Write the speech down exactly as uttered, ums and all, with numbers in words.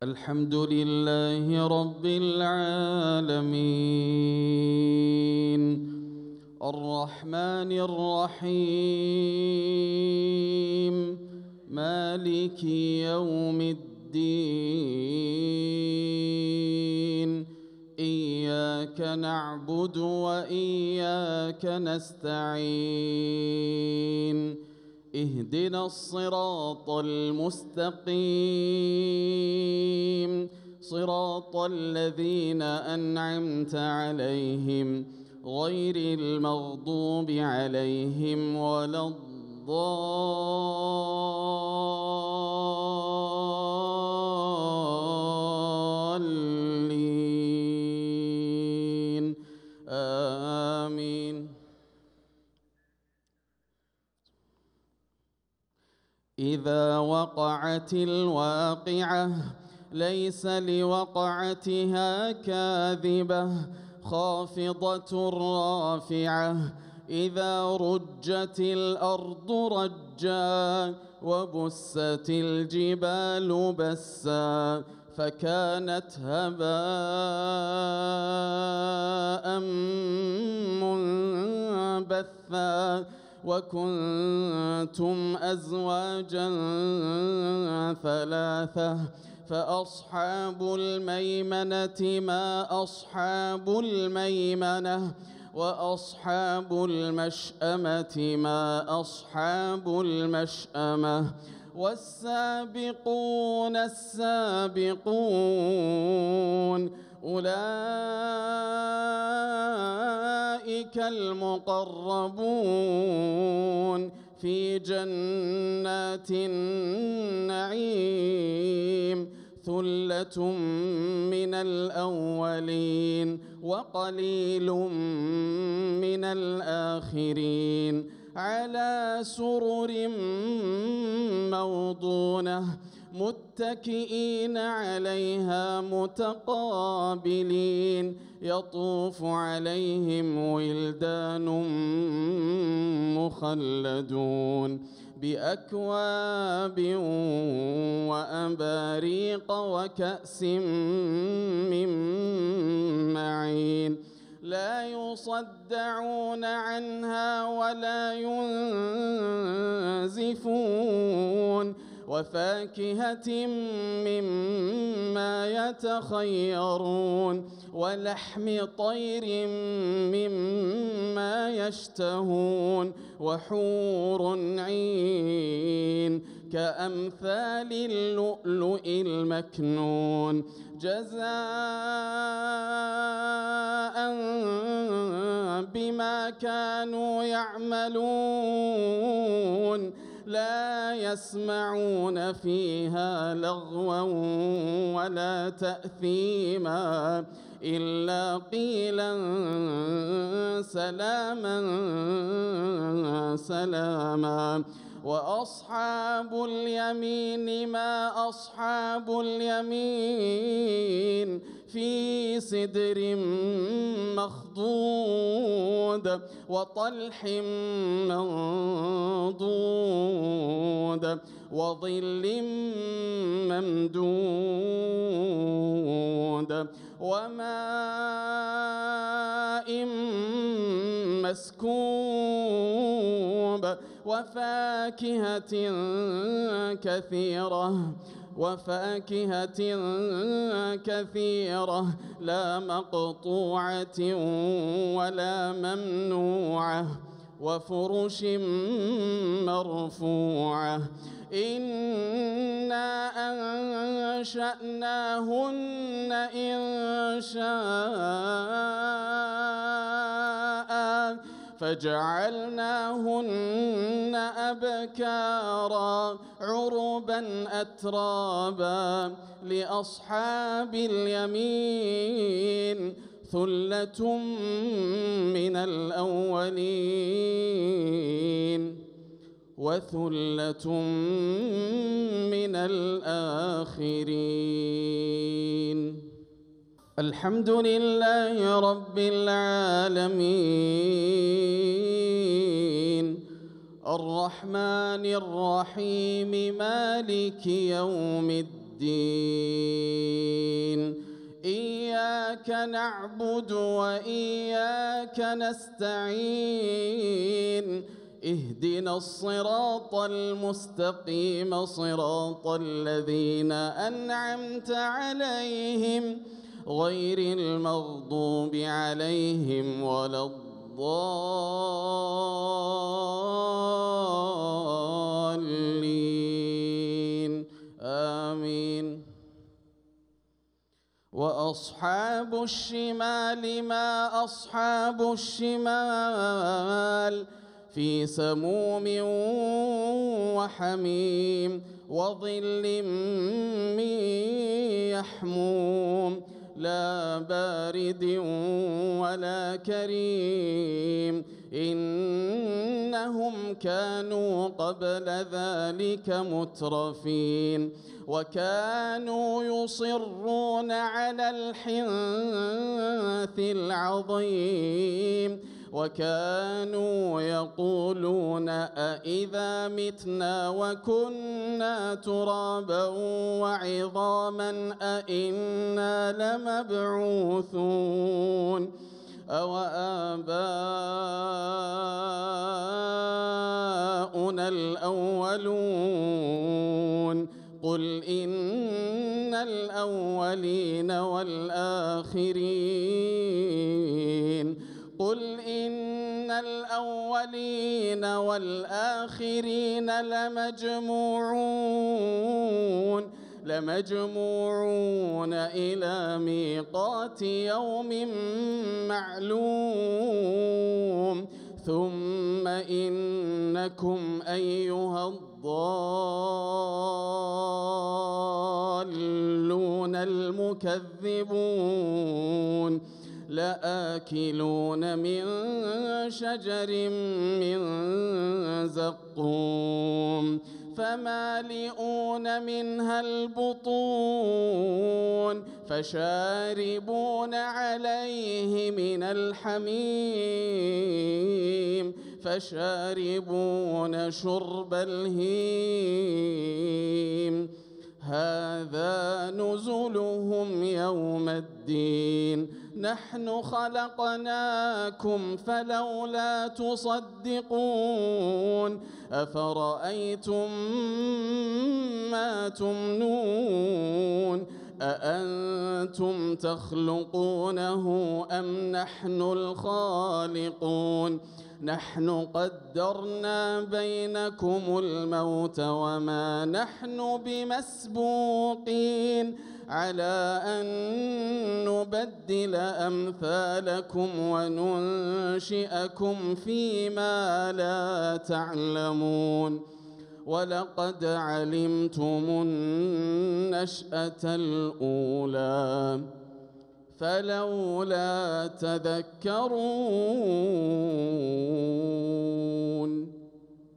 الحمد لله رب العالمين الرحمن الرحيم مالك يوم الدين إياك نعبد وإياك نستعين اهدنا الصراط المستقيم صراط الذين أنعمت عليهم غير المغضوب عليهم ولا الضالين آمين. إذا وقعت الواقعة ليس لوقعتها كاذبة خافضة رافعة إذا رجت الأرض رجا وبست الجبال بسا فكانت هباء منبثا وكنتم أزواجا ثلاثة فأصحاب الميمنة ما أصحاب الميمنة وأصحاب المشأمة ما أصحاب المشأمة والسابقون السابقون أولئك المقربون في جنات النعيم ثلة من الأولين وقليل من الآخرين على سرر موضونة متكئين عليها متقابلين يطوف عليهم ولدان مخلدون بأكواب وأباريق وكأس من معين لا يصدعون عنها ولا ينزفون وفاكهة مما يتخيرون ولحم طير مما يشتهون وحور عين كأمثال اللؤلؤ المكنون جزاء بما كانوا يعملون لا يسمعون فيها لغوا ولا تأثيما إلا قيلا سلاما سلاما وأصحاب اليمين ما أصحاب اليمين في سدر مخضود وطلح منضود وظل ممدود وماء مسكوب وفاكهة كثيرة وفاكهة كثيرة لا مقطوعة ولا ممنوعة وفرش مرفوعة إنا أنشأناهن إن شاء فجعلناهن أبكارا عربا أترابا لأصحاب اليمين ثلة من الأولين وثلة من الآخرين الحمد لله رب العالمين الرحمن الرحيم مالك يوم الدين الدين إياك نعبد وإياك نستعين اهدنا الصراط المستقيم صراط الذين أنعمت عليهم غير المغضوب عليهم ولا الضالين آمين. وأصحاب الشمال ما أصحاب الشمال في سموم وحميم وظل من يحموم لا بارد ولا كريم إنهم كانوا قبل ذلك مترفين وكانوا يصرون على الحنث العظيم وكانوا يقولون أإذا متنا وكنا ترابا وعظاما أإنا لمبعوثون أو آباؤنا الأولون قل إن الأولين والآخرين قل إن الأولين والآخرين لمجموعون لمجموعون إلى ميقات يوم معلوم ثم إنكم أيها الضالون المكذبون لآكلون من شجر من زقوم فمالئون منها البطون فشاربون عليه من الحميم فشاربون شرب الهيم هذا نزلهم يوم الدين نحن خلقناكم فلولا تصدقون أفرأيتم ما تمنون أأنتم تخلقونه أم نحن الخالقون نحن قدرنا بينكم الموت وما نحن بمسبوقين على أن نبدل أمثالكم وننشئكم فيما لا تعلمون ولقد علمتم النشأة الأولى فلولا تذكرون.